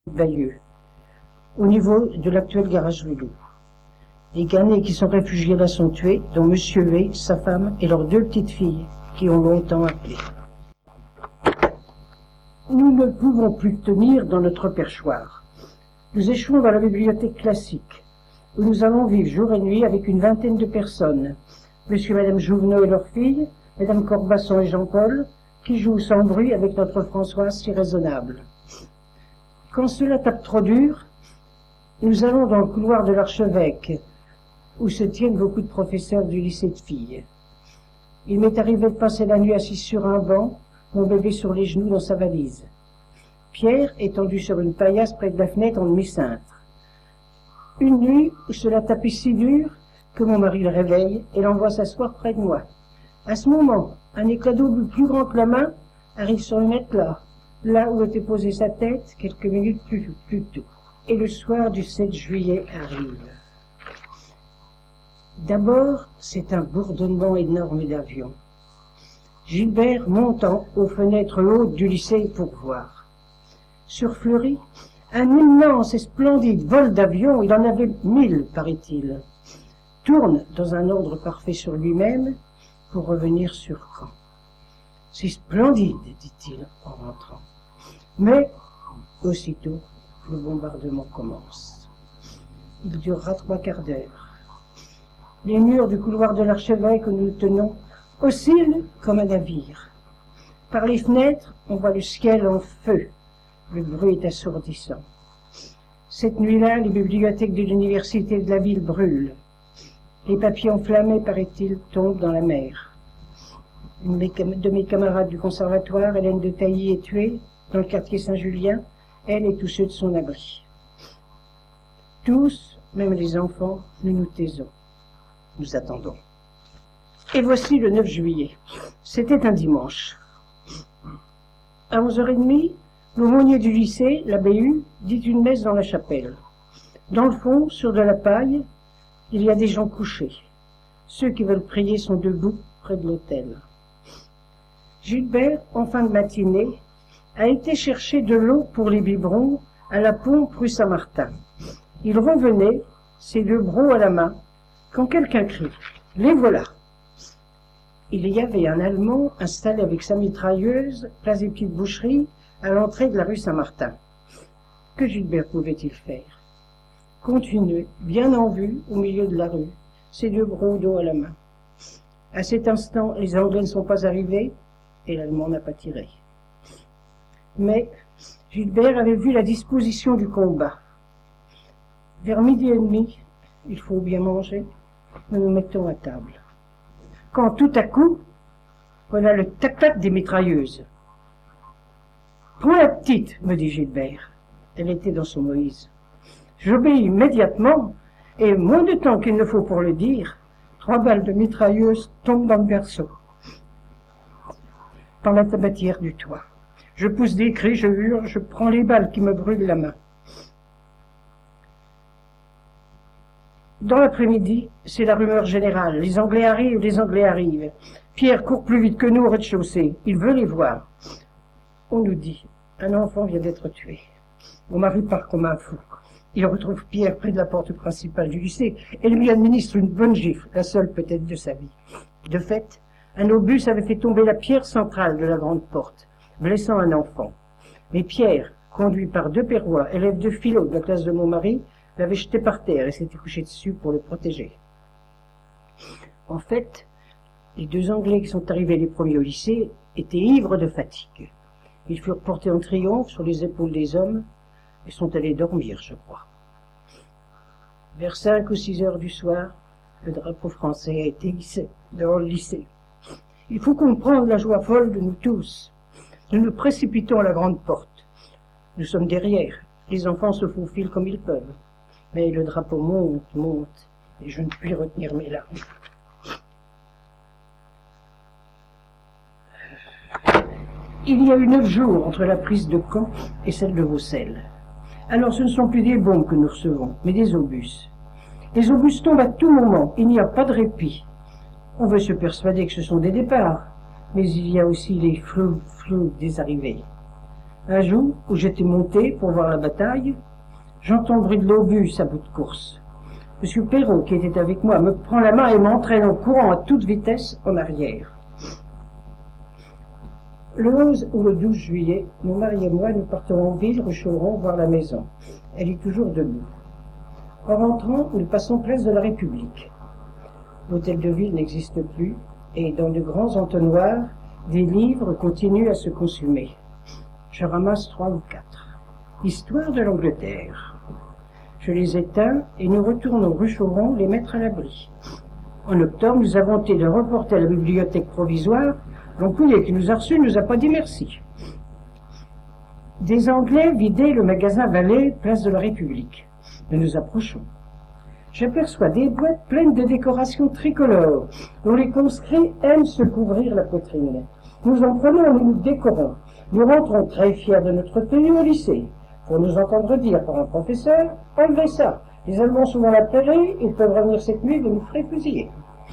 Bayeux, au niveau de l'actuel garage Loulou. Les Ghanais qui sont réfugiés là sont tués, dont Monsieur V, sa femme et leurs 2 petites filles, qui ont longtemps appelé. Nous ne pouvons plus tenir dans notre perchoir. Nous échouons dans la bibliothèque classique, où nous allons vivre jour et nuit avec une 20aine de personnes. Monsieur et Madame Jouvenot et leurs filles, Madame Corbasson et Jean-Paul, qui jouent sans bruit avec notre Françoise si raisonnable. Quand cela tape trop dur, nous allons dans le couloir de l'archevêque, où se tiennent beaucoup de professeurs du lycée de filles. Il m'est arrivé de passer la nuit assis sur un banc, mon bébé sur les genoux dans sa valise. Pierre étendu sur une paillasse près de la fenêtre en demi-cintre. Une nuit où cela tapait si dur que mon mari le réveille et l'envoie s'asseoir près de moi. À ce moment, un éclat d'obus plus grand que la main arrive sur le matelas, là où était posée sa tête quelques minutes plus tôt. Et le soir du 7 juillet arrive. D'abord, c'est un bourdonnement énorme d'avions. Gilbert montant aux fenêtres hautes du lycée pour voir. Sur Fleury, un immense et splendide vol d'avions, il en avait 1000, paraît-il, tourne dans un ordre parfait sur lui-même pour revenir sur Caen. C'est splendide, dit-il en rentrant. Mais, aussitôt, le bombardement commence. Il durera 3 quarts d'heure. Les murs du couloir de l'archevêque où nous tenons oscillent comme un navire. Par les fenêtres, on voit le ciel en feu. Le bruit est assourdissant. Cette nuit-là, les bibliothèques de l'université de la ville brûlent. Les papiers enflammés, paraît-il, tombent dans la mer. Une de mes camarades du conservatoire, Hélène de Tailly, est tuée dans le quartier Saint-Julien, elle et tous ceux de son abri. Tous, même les enfants, nous nous taisons. Nous attendons. Et voici le 9 juillet. C'était un dimanche. À 11h30, l'aumônier du lycée, l'abbé Hu, dit une messe dans la chapelle. Dans le fond, sur de la paille, il y a des gens couchés. Ceux qui veulent prier sont debout près de l'autel. Gilbert, en fin de matinée, a été chercher de l'eau pour les biberons à la pompe rue Saint-Martin. Il revenait, ses 2 brocs à la main, quand quelqu'un crie « Les voilà !» Il y avait un Allemand installé avec sa mitrailleuse, place des petites boucheries, à l'entrée de la rue Saint-Martin. Que Gilbert pouvait-il faire? Continuer, bien en vue, au milieu de la rue, ses 2 brocs d'eau à la main. À cet instant, les Anglais ne sont pas arrivés, et l'Allemand n'a pas tiré. Mais Gilbert avait vu la disposition du combat. Vers 12h30, il faut bien manger, nous nous mettons à table. Quand tout à coup, voilà le tac-tac des mitrailleuses. « Prends la petite, me dit Gilbert. Elle était dans son Moïse. J'obéis immédiatement, et moins de temps qu'il ne faut pour le dire, 3 balles de mitrailleuse tombent dans le berceau. Par la tabatière du toit. Je pousse des cris, je hurle, je prends les balles qui me brûlent la main. Dans l'après-midi, c'est la rumeur générale. Les Anglais arrivent, les Anglais arrivent. Pierre court plus vite que nous au rez-de-chaussée. Il veut les voir. On nous dit, un enfant vient d'être tué. Mon mari part comme un fou. Il retrouve Pierre près de la porte principale du lycée et lui administre une bonne gifle, la seule peut-être de sa vie. De fait, un obus avait fait tomber la pierre centrale de la grande porte, blessant un enfant. Mais Pierre, conduit par 2 Perrois, élèves de philo de la classe de mon mari, l'avait jeté par terre et s'était couché dessus pour le protéger. En fait, les 2 Anglais qui sont arrivés les premiers au lycée étaient ivres de fatigue. Ils furent portés en triomphe sur les épaules des hommes et sont allés dormir, je crois. Vers 5 ou 6 heures du soir, le drapeau français a été hissé devant le lycée. Il faut comprendre la joie folle de nous tous. Nous nous précipitons à la grande porte. Nous sommes derrière. Les enfants se faufilent comme ils peuvent. Mais le drapeau monte, et je ne puis retenir mes larmes. Il y a eu 9 jours entre la prise de Caen et celle de Vaucelles. Alors ce ne sont plus des bombes que nous recevons, mais des obus. Les obus tombent à tout moment, il n'y a pas de répit. On veut se persuader que ce sont des départs, mais il y a aussi les flous des arrivées. Un jour, où j'étais monté pour voir la bataille, j'entends le bruit de l'obus à bout de course. Monsieur Perrault, qui était avec moi, me prend la main et m'entraîne en courant à toute vitesse en arrière. Le 11 ou le 12 juillet, mon mari et moi, nous partons en ville, rue Chaudron, voir la maison. Elle est toujours debout. En rentrant, nous passons place de la République. L'hôtel de ville n'existe plus, et dans de grands entonnoirs, des livres continuent à se consumer. Je ramasse 3 ou 4. Histoire de l'Angleterre. Je les éteins et nous retournons rue Chaudron les mettre à l'abri. En octobre, nous avons été de reporter à la bibliothèque provisoire. L'employé qui nous a reçus nous a pas dit merci. Des Anglais vidaient le magasin Vallée, place de la République. Nous nous approchons. J'aperçois des boîtes pleines de décorations tricolores, dont les conscrits aiment se couvrir la poitrine. Nous en prenons et nous décorons. Nous rentrons très fiers de notre tenue au lycée. Pour nous entendre dire par un professeur, enlevez ça. Les Allemands sont dans la prairie, ils peuvent revenir cette nuit et nous ferez fusiller.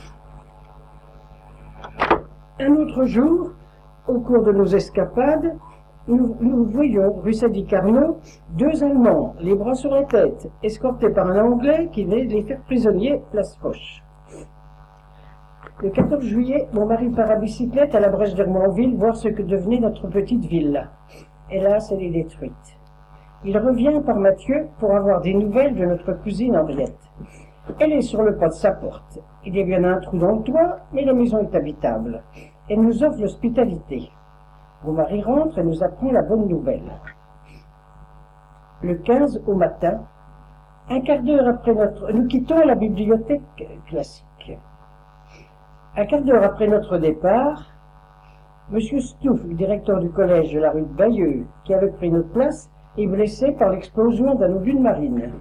Un autre jour, au cours de nos escapades, nous voyons, rue Sadi-Carnot, 2 Allemands, les bras sur la tête, escortés par un Anglais qui venait les faire prisonniers, place Foch. Le 14 juillet, mon mari part à bicyclette à la brèche d'Hermonville voir ce que devenait notre petite ville. Hélas, elle est détruite. Il revient par Mathieu pour avoir des nouvelles de notre cousine Henriette. Elle est sur le pas de sa porte. Il y a bien un trou dans le toit, mais la maison est habitable. Elle nous offre l'hospitalité. Mon mari rentre et nous apprend la bonne nouvelle. Le 15 au matin, un quart d'heure après nous quittons la bibliothèque classique. Un quart d'heure après notre départ, M. Stouff, le directeur du collège de la rue de Bayeux, qui avait pris notre place, est blessé par l'explosion d'un obus de marine.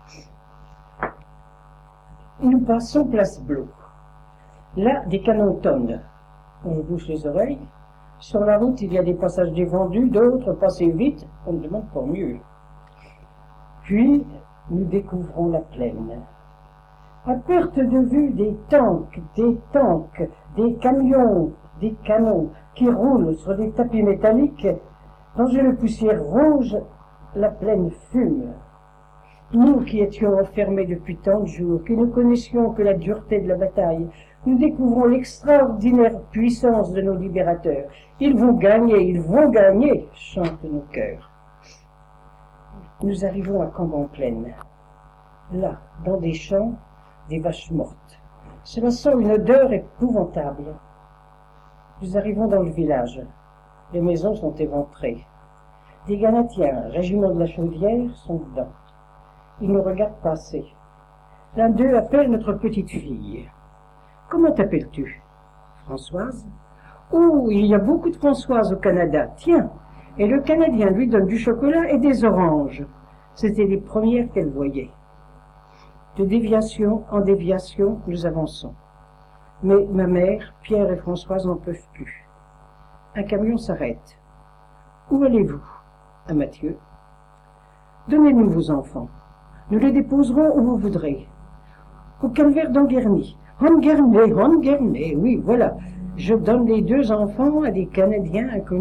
Nous passons place Blot. Là, des canons tonnent. On nous bouche les oreilles. Sur la route, il y a des passages défendus, d'autres passés vite, on ne demande pas mieux. Puis, nous découvrons la plaine. À perte de vue, des tanks, des camions, des canons qui roulent sur des tapis métalliques. Dans une poussière rouge, la plaine fume. Nous qui étions enfermés depuis tant de jours, qui ne connaissions que la dureté de la bataille, nous découvrons l'extraordinaire puissance de nos libérateurs. Ils vont gagner, chantent nos cœurs. Nous arrivons à Cambon-Plaine. Là, dans des champs, des vaches mortes. Cela sent une odeur épouvantable. Nous arrivons dans le village. Les maisons sont éventrées. Des Galatiens, régiment de la Chaudière, sont dedans. Ils nous regardent passer. L'un d'eux appelle notre petite fille. « Comment t'appelles-tu »« Françoise. »« Oh, il y a beaucoup de Françoises au Canada. Tiens !» Et le Canadien lui donne du chocolat et des oranges. C'étaient les premières qu'elle voyait. De déviation en déviation, nous avançons. Mais ma mère, Pierre et Françoise n'en peuvent plus. Un camion s'arrête. « Où allez-vous » à Mathieu. « Donnez-nous vos enfants. Nous les déposerons où vous voudrez. Au calvaire d'Anguerny. Anguerny, oui, voilà. Je donne les 2 enfants à des Canadiens inconnus. »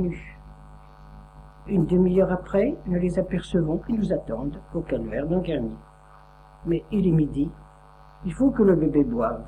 Une demi-heure après, nous les apercevons qui nous attendent au calvaire d'Anguerny. Mais il est midi. Il faut que le bébé boive.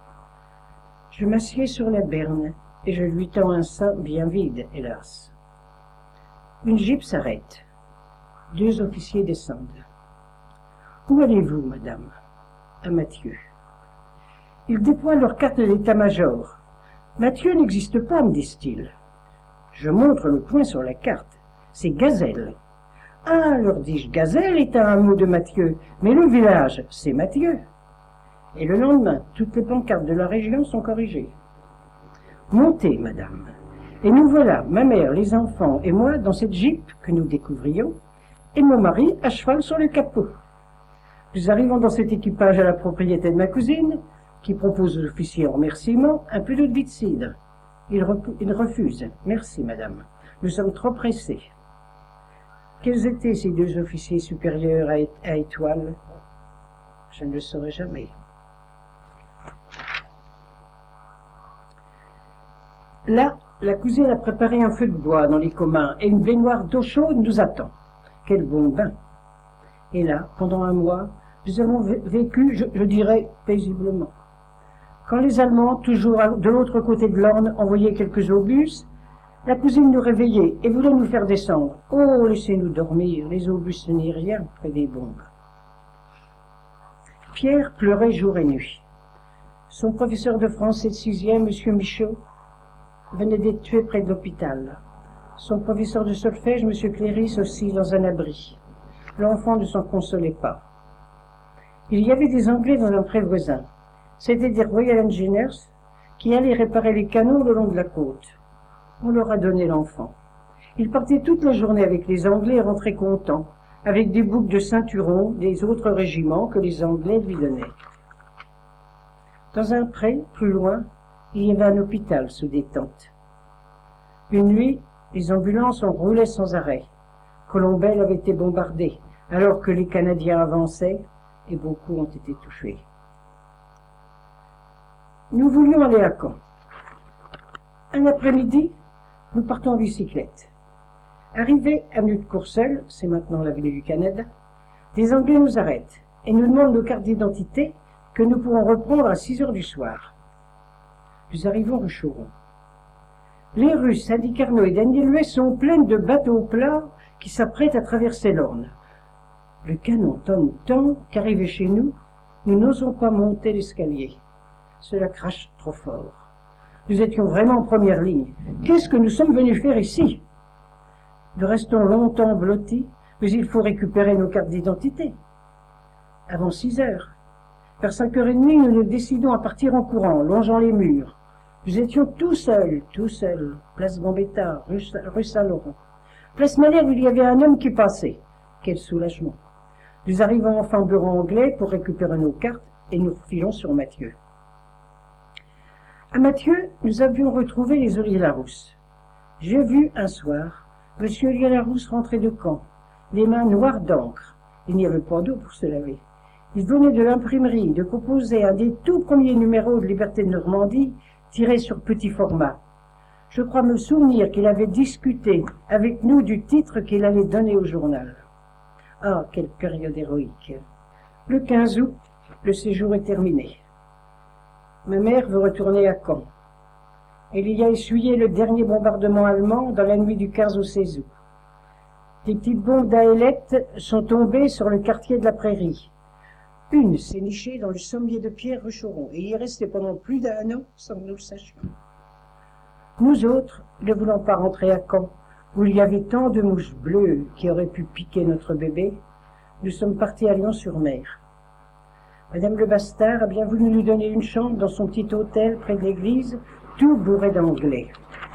Je m'assieds sur la berne et je lui tends un sein bien vide, hélas. Une jeep s'arrête. 2 officiers descendent. « Où allez-vous, madame » à Mathieu. Ils déploient leur carte d'état-major. « Mathieu n'existe pas, me disent-ils. » Je montre le point sur la carte. C'est Gazelle. « Ah, leur dis-je, Gazelle est un mot de Mathieu, mais le village, c'est Mathieu. » Et le lendemain, toutes les pancartes de la région sont corrigées. « Montez, madame. » Et nous voilà, ma mère, les enfants et moi, dans cette jeep que nous découvrions, et mon mari à cheval sur le capot. Nous arrivons dans cet équipage à la propriété de ma cousine, qui propose aux officiers en remerciement un peu d'eau de vie de cidre. Il refuse. « Merci, madame. Nous sommes trop pressés. » Quels étaient ces 2 officiers supérieurs à Étoile? Je ne le saurai jamais. Là, La cousine a préparé un feu de bois dans les communs et une baignoire d'eau chaude nous attend. Quel bon bain! Et là, pendant un mois, nous avons vécu, je dirais, paisiblement. Quand les Allemands, toujours de l'autre côté de l'Orne, envoyaient quelques obus, la cousine nous réveillait et voulait nous faire descendre. Oh, laissez-nous dormir, les obus ce n'est rien près des bombes. Pierre pleurait jour et nuit. Son professeur de français de 6e, M. Michaud, venait d'être tué près de l'hôpital. Son professeur de solfège, M. Cléris, aussi dans un abri. L'enfant ne s'en consolait pas. Il y avait des Anglais dans un pré voisin. C'étaient des Royal Engineers qui allaient réparer les canaux le long de la côte. On leur a donné l'enfant. Il partait toute la journée avec les Anglais et rentrait content, avec des boucles de ceinturon des autres régiments que les Anglais lui donnaient. Dans un pré, plus loin, il y avait un hôpital sous des tentes. Une nuit, les ambulances ont roulé sans arrêt. Colombelle avait été bombardée, alors que les Canadiens avançaient, et beaucoup ont été touchés. Nous voulions aller à Caen. Un après-midi, nous partons en bicyclette. Arrivés à Avenue de Courseulles, c'est maintenant l'avenue du Canada, des Anglais nous arrêtent et nous demandent nos cartes d'identité que nous pourrons reprendre à 6 heures du soir. Nous arrivons rue Choron. Les rues Saint-Carnot et Daniel-Huet sont pleines de bateaux plats qui s'apprêtent à traverser l'Orne. Le canon tonne tant qu'arrivé chez nous, nous n'osons pas monter l'escalier. Cela crache trop fort. Nous étions vraiment en première ligne. Qu'est-ce que nous sommes venus faire ici? Nous restons longtemps blottis, mais il faut récupérer nos cartes d'identité. Avant 6 heures. Vers 5h30, nous nous décidons à partir en courant, longeant les murs. Nous étions tout seuls, place Gambetta, rue Saint-Laurent. Place Malherbe, il y avait un homme qui passait. Quel soulagement. Nous arrivons enfin au bureau anglais pour récupérer nos cartes et nous filons sur Mathieu. À Mathieu, nous avions retrouvé les Ollier-Larousse. J'ai vu un soir M. Ollier-Larousse rentrer de Caen, les mains noires d'encre. Il n'y avait pas d'eau pour se laver. Il venait de l'imprimerie de composer un des tout premiers numéros de Liberté de Normandie, tiré sur petit format. Je crois me souvenir qu'il avait discuté avec nous du titre qu'il allait donner au journal. Ah, quelle période héroïque! Le 15 août, le séjour est terminé. Ma mère veut retourner à Caen. Elle y a essuyé le dernier bombardement allemand dans la nuit du 15 au 16 août. Des petites bombes d'Aélette sont tombées sur le quartier de la Prairie. Une s'est nichée dans le sommier de Pierre rue Choron et y est restée pendant plus d'1 an sans que nous le sachions. Nous autres ne voulons pas rentrer à Caen, où il y avait tant de mouches bleues qui auraient pu piquer notre bébé. Nous sommes partis à Lyon-sur-Mer. Madame Le Bastard a bien voulu nous donner une chambre dans son petit hôtel près de l'église, tout bourré d'anglais.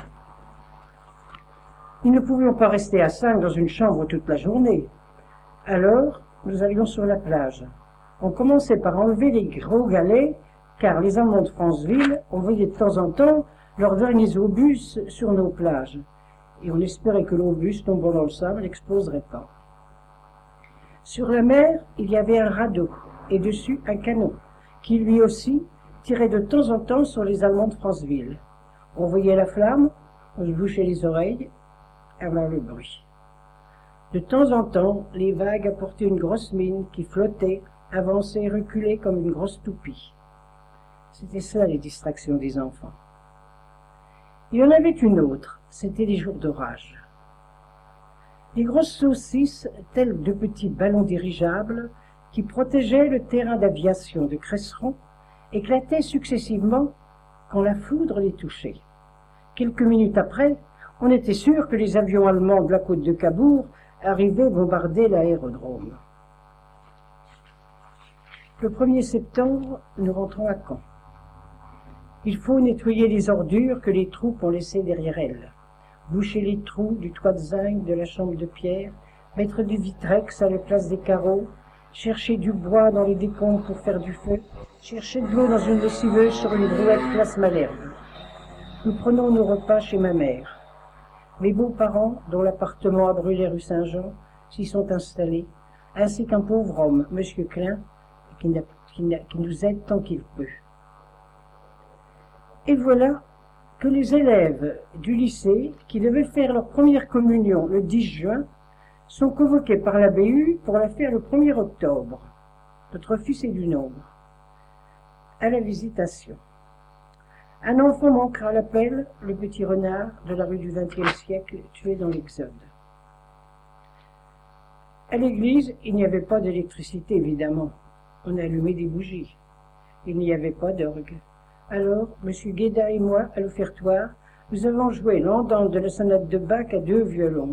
Nous ne pouvions pas rester à 5 dans une chambre toute la journée. Alors, nous allions sur la plage. On commençait par enlever les gros galets, car les Allemands de Franceville envoyaient de temps en temps leurs derniers obus sur nos plages. Et on espérait que l'obus, tombant dans le sable, n'exploserait pas. Sur la mer, il y avait un radeau, et dessus un canon, qui lui aussi tirait de temps en temps sur les Allemands de Franceville. On voyait la flamme, on se bouchait les oreilles, avant le bruit. De temps en temps, les vagues apportaient une grosse mine qui flottait, avançait et reculait comme une grosse toupie. C'était ça les distractions des enfants. Il y en avait une autre, c'était les jours d'orage. Les grosses saucisses, telles de petits ballons dirigeables, qui protégeaient le terrain d'aviation de Cresseron, éclataient successivement quand la foudre les touchait. Quelques minutes après, on était sûr que les avions allemands de la côte de Cabourg arrivaient bombarder l'aérodrome. Le 1er septembre, nous rentrons à Caen. Il faut nettoyer les ordures que les troupes ont laissées derrière elles, boucher les trous du toit de zinc de la chambre de Pierre, mettre du vitrex à la place des carreaux, chercher du bois dans les décombres pour faire du feu, chercher de l'eau dans une lessiveuse sur une brouette place Malherbe. Nous prenons nos repas chez ma mère. Mes beaux-parents, dont l'appartement a brûlé rue Saint-Jean, s'y sont installés, ainsi qu'un pauvre homme, M. Klein, qui nous aide tant qu'il peut. Et voilà que les élèves du lycée, qui devaient faire leur première communion le 10 juin, sont convoqués par la BU pour la faire le 1er octobre. Notre fils est du nombre. À la visitation. Un enfant manquera l'appel, le petit renard de la rue du XXe siècle, tué dans l'Exode. À l'église, il n'y avait pas d'électricité, évidemment. On allumait des bougies. Il n'y avait pas d'orgue. Alors, M. Guéda et moi, à l'offertoire, nous avons joué l'andante de la sonate de Bach à 2 violons.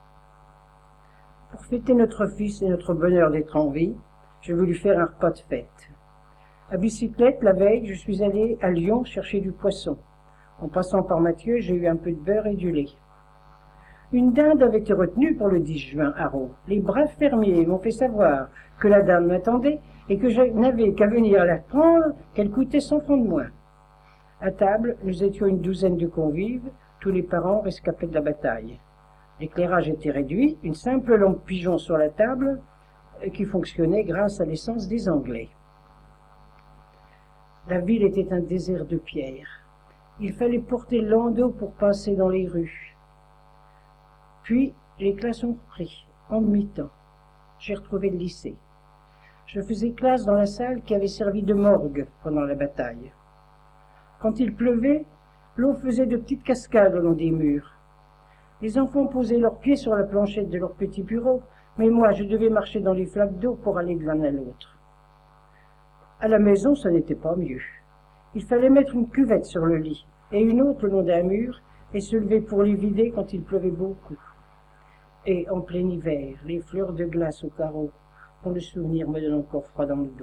Pour fêter notre fils et notre bonheur d'être en vie, je voulus faire un repas de fête. À bicyclette, la veille, je suis allé à Lyon chercher du poisson. En passant par Mathieu, j'ai eu un peu de beurre et du lait. Une dinde avait été retenue pour le 10 juin à Raux. Les braves fermiers m'ont fait savoir que la dame m'attendait et que je n'avais qu'à venir la prendre, qu'elle coûtait 100 francs de moins. À table, nous étions une douzaine de convives, tous les parents rescapés de la bataille. L'éclairage était réduit, une simple lampe pigeon sur la table, qui fonctionnait grâce à l'essence des Anglais. La ville était un désert de pierre. Il fallait porter le landau pour passer dans les rues. Puis, les classes ont repris, en demi-temps. J'ai retrouvé le lycée. Je faisais classe dans la salle qui avait servi de morgue pendant la bataille. Quand il pleuvait, l'eau faisait de petites cascades le long des murs. Les enfants posaient leurs pieds sur la planchette de leur petit bureau, mais moi, je devais marcher dans les flaques d'eau pour aller de l'un à l'autre. À la maison, ça n'était pas mieux. Il fallait mettre une cuvette sur le lit et une autre le long d'un mur et se lever pour les vider quand il pleuvait beaucoup. Et en plein hiver, les fleurs de glace au carreau, dont le souvenir me donne encore froid dans le dos.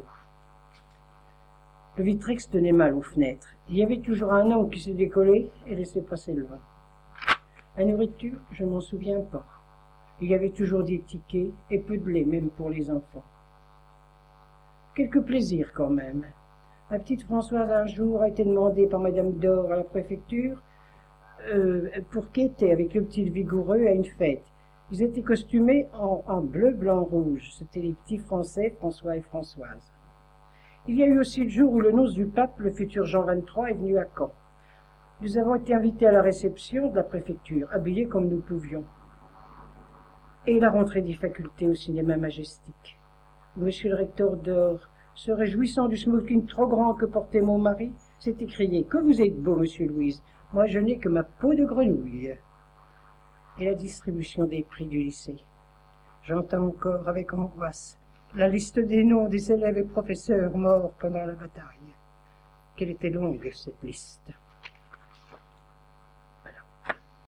Le Vitrex tenait mal aux fenêtres. Il y avait toujours un homme qui se décollait et laissait passer le vent. La nourriture, je ne m'en souviens pas. Il y avait toujours des tickets et peu de lait, même pour les enfants. Quelques plaisirs quand même. Ma petite Françoise un jour a été demandée par Madame Dor à la préfecture pour quêter avec le petit vigoureux à une fête. Ils étaient costumés en bleu, blanc, rouge. C'étaient les petits Français, François et Françoise. Il y a eu aussi le jour où le noce du pape, le futur Jean XXIII, est venu à Caen. Nous avons été invités à la réception de la préfecture, habillés comme nous pouvions. Et la rentrée des facultés au cinéma Majestic. Monsieur le recteur d'Or, se réjouissant du smoking trop grand que portait mon mari, s'est écrié « Que vous êtes beau, monsieur Louise, moi je n'ai que ma peau de grenouille !» Et la distribution des prix du lycée. J'entends encore avec angoisse la liste des noms des élèves et professeurs morts pendant la bataille. Qu'elle était longue, cette liste.